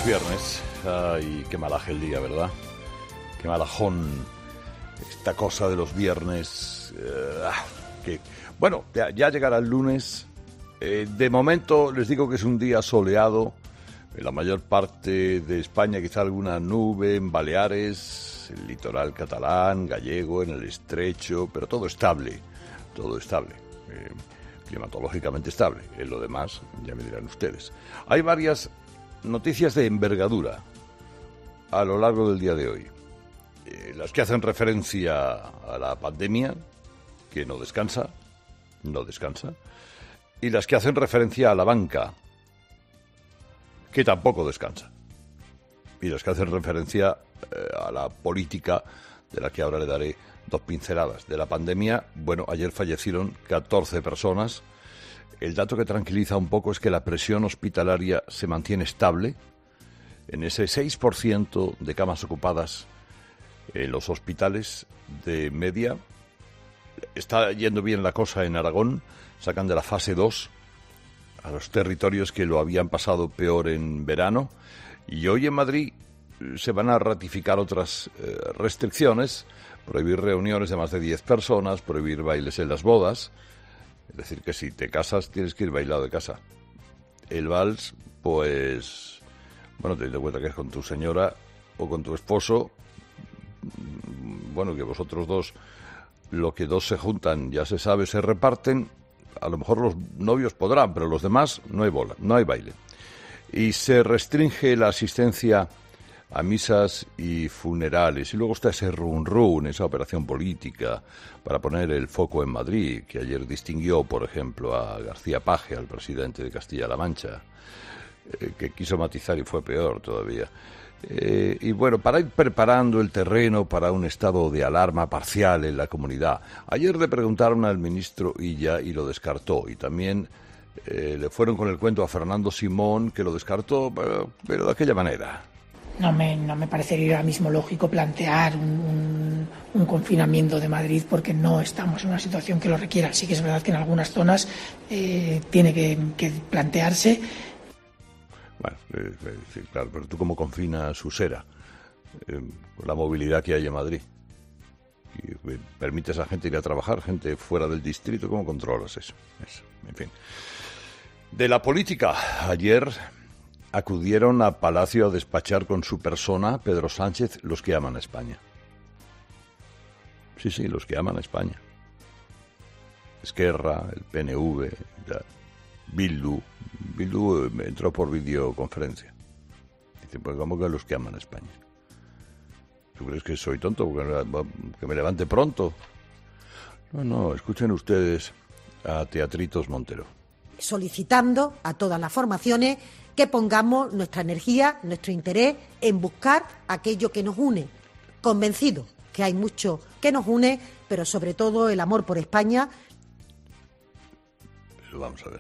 viernes. Ay, qué malaje el día, ¿verdad? Qué malajón esta cosa de los viernes. Bueno, ya llegará el lunes. De momento les digo que es un día soleado. En la mayor parte de España quizá alguna nube, en Baleares, el litoral catalán, gallego, en el estrecho, pero todo estable, climatológicamente estable. En lo demás, ya me dirán ustedes. Hay varias noticias de envergadura a lo largo del día de hoy. Las que hacen referencia a la pandemia, que no descansa, y las que hacen referencia a la banca, que tampoco descansa, y las que hacen referencia a la política, de la que ahora le daré dos pinceladas. De la pandemia, bueno, ayer fallecieron 14 personas. El dato que tranquiliza un poco es que la presión hospitalaria se mantiene estable en ese 6% de camas ocupadas en los hospitales de media. Está yendo bien la cosa en Aragón, sacan de la fase 2 a los territorios que lo habían pasado peor en verano, y hoy en Madrid se van a ratificar otras restricciones, prohibir reuniones de más de 10 personas, prohibir bailes en las bodas, es decir, que si te casas tienes que ir bailado de casa. El vals, pues, bueno, teniendo en cuenta que es con tu señora o con tu esposo, bueno, que vosotros dos, lo que dos se juntan, ya se sabe, se reparten. A lo mejor los novios podrán, pero los demás no hay bola, no hay baile. Y se restringe la asistencia a misas y funerales. Y luego está ese run-run, esa operación política para poner el foco en Madrid, que ayer distinguió, por ejemplo, a García Paje, al presidente de Castilla-La Mancha, que quiso matizar y fue peor todavía. Y bueno, para ir preparando el terreno para un estado de alarma parcial en la comunidad. Ayer le preguntaron al ministro Illa y lo descartó, y también le fueron con el cuento a Fernando Simón, que lo descartó, pero de aquella manera. No me parecería ahora mismo lógico plantear un confinamiento de Madrid, porque no estamos en una situación que lo requiera. Sí que es verdad que en algunas zonas tiene que plantearse. Bueno, sí, claro, pero tú, ¿cómo confinas Usera? La movilidad que hay en Madrid. Y permites a gente ir a trabajar, gente fuera del distrito, ¿cómo controlas eso? En fin. De la política, ayer acudieron a Palacio a despachar con su persona, Pedro Sánchez, los que aman a España. Sí, los que aman a España. Esquerra, el PNV, Bildu entró por videoconferencia. Dice, pues ¿cómo que los que aman a España? ¿Tú crees que soy tonto? ¿Que me levante pronto? No, escuchen ustedes a Teatritos Montero. Solicitando a todas las formaciones que pongamos nuestra energía, nuestro interés en buscar aquello que nos une. Convencidos que hay mucho que nos une, pero sobre todo el amor por España. Pero vamos a ver.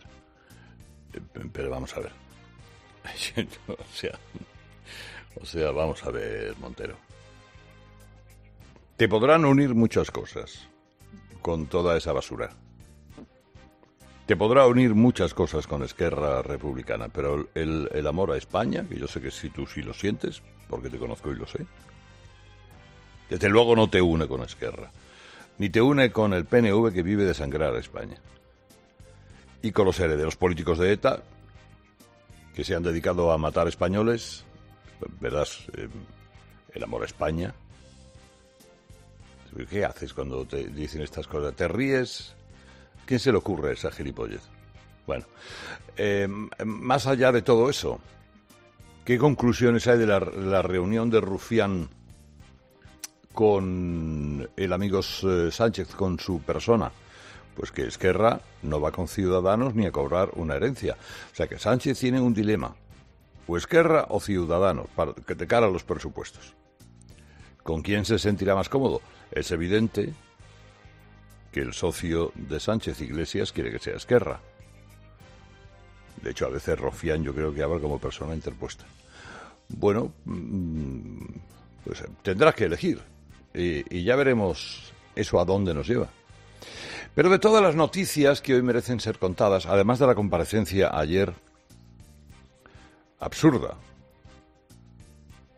O sea, vamos a ver, Montero. Te podrán unir muchas cosas con toda esa basura. Te podrá unir muchas cosas con Esquerra Republicana, pero el amor a España, que yo sé que si tú sí lo sientes, porque te conozco y lo sé, desde luego no te une con Esquerra, ni te une con el PNV, que vive de sangrar a España, y con los herederos políticos de ETA, que se han dedicado a matar españoles. Verás, el amor a España. ¿Qué haces cuando te dicen estas cosas? ¿Te ríes? ¿Quién se le ocurre esa gilipollez? Bueno, más allá de todo eso, ¿qué conclusiones hay de la reunión de Rufián con el amigo Sánchez, con su persona? Pues que Esquerra no va con Ciudadanos ni a cobrar una herencia. O sea que Sánchez tiene un dilema. O Esquerra o Ciudadanos, de cara a los presupuestos. ¿Con quién se sentirá más cómodo? Es evidente que el socio de Sánchez, Iglesias, quiere que sea Esquerra. De hecho, a veces Rufián yo creo que habla como persona interpuesta. Bueno, pues tendrás que elegir. Y ya veremos eso a dónde nos lleva. Pero de todas las noticias que hoy merecen ser contadas, además de la comparecencia ayer absurda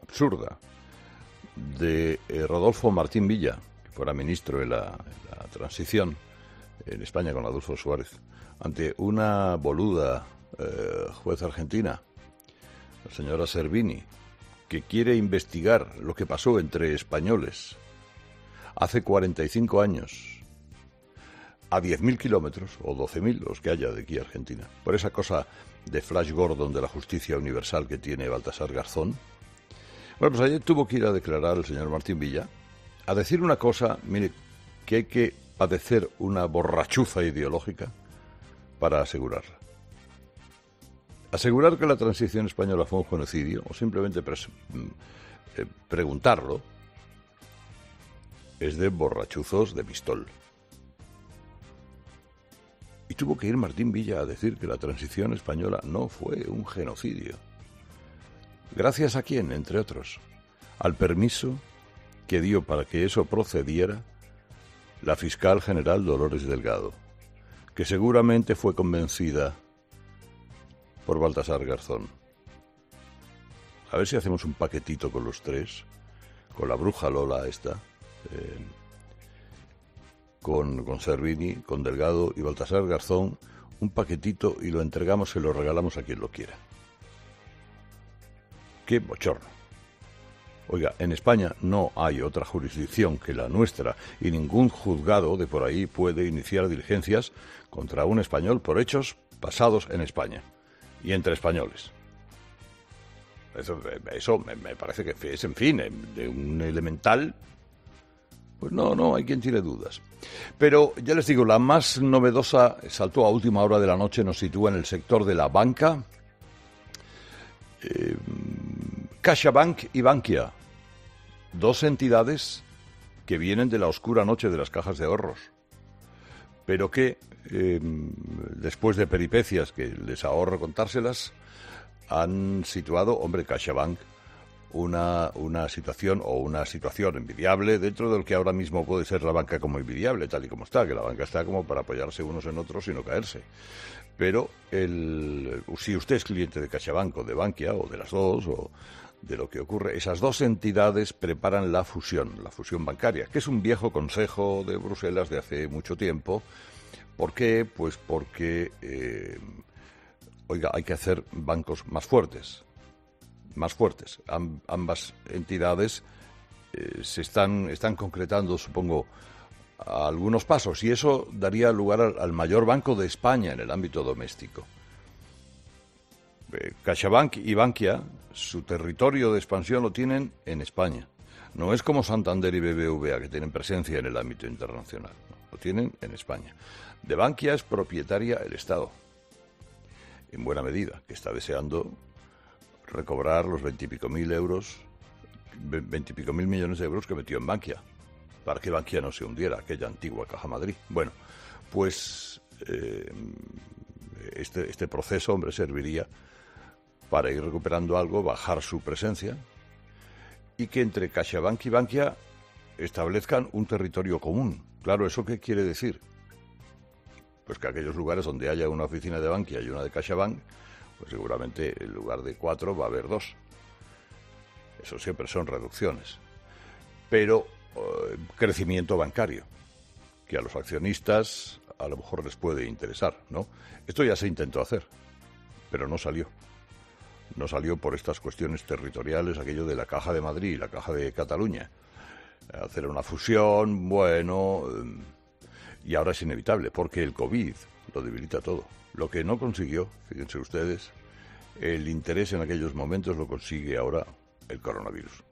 absurda de Rodolfo Martín Villa, que fuera ministro en la transición en España con Adolfo Suárez, ante una boluda juez argentina, la señora Servini, que quiere investigar lo que pasó entre españoles hace 45 años, a 10.000 kilómetros, o 12.000, los que haya de aquí a Argentina, por esa cosa de Flash Gordon de la justicia universal que tiene Baltasar Garzón. Bueno, pues ayer tuvo que ir a declarar el señor Martín Villa, a decir una cosa, mire, que hay que padecer una borrachuza ideológica para asegurarla. Asegurar que la transición española fue un genocidio, o simplemente preguntarlo, es de borrachuzos de pistol. Y tuvo que ir Martín Villa a decir que la transición española no fue un genocidio. ¿Gracias a quién? Entre otros, al permiso que dio para que eso procediera la fiscal general Dolores Delgado, que seguramente fue convencida por Baltasar Garzón. A ver si hacemos un paquetito con los tres, con la bruja Lola esta, con Servini, con Delgado y Baltasar Garzón, un paquetito y lo entregamos, se lo regalamos a quien lo quiera. ¡Qué bochorno! Oiga, en España no hay otra jurisdicción que la nuestra y ningún juzgado de por ahí puede iniciar diligencias contra un español por hechos pasados en España y entre españoles. Eso me parece que es, en fin, de un elemental. Pues no hay quien tire dudas. Pero ya les digo, la más novedosa saltó a última hora de la noche, nos sitúa en el sector de la banca. CaixaBank y Bankia, dos entidades que vienen de la oscura noche de las cajas de ahorros, pero que después de peripecias que les ahorro contárselas, han situado, CaixaBank, una situación envidiable dentro de lo que ahora mismo puede ser la banca como envidiable, tal y como está, que la banca está como para apoyarse unos en otros y no caerse. Pero si usted es cliente de CaixaBank o de Bankia, o de las dos, o de lo que ocurre, esas dos entidades preparan la fusión bancaria, que es un viejo consejo de Bruselas de hace mucho tiempo. ¿Por qué? Pues porque, hay que hacer bancos más fuertes. Ambas entidades están concretando, supongo, algunos pasos, y eso daría lugar al mayor banco de España en el ámbito doméstico. CaixaBank y Bankia, su territorio de expansión lo tienen en España. No es como Santander y BBVA, que tienen presencia en el ámbito internacional. No, lo tienen en España. De Bankia es propietaria el Estado, en buena medida, que está deseando recobrar los 20 y pico mil millones de euros que metió en Bankia, para que Bankia no se hundiera, aquella antigua Caja Madrid. Bueno, pues este proceso, serviría para ir recuperando algo, bajar su presencia, y que entre CaixaBank y Bankia establezcan un territorio común. Claro, ¿eso qué quiere decir? Pues que aquellos lugares donde haya una oficina de Bankia y una de CaixaBank, pues seguramente en lugar de 4 va a haber 2. Eso siempre son reducciones. Pero crecimiento bancario, que a los accionistas a lo mejor les puede interesar, ¿no? Esto ya se intentó hacer, pero no salió. No salió por estas cuestiones territoriales, aquello de la Caja de Madrid y la Caja de Cataluña. Hacer una fusión, y ahora es inevitable, porque el COVID lo debilita todo. Lo que no consiguió, fíjense ustedes, el interés en aquellos momentos lo consigue ahora el coronavirus.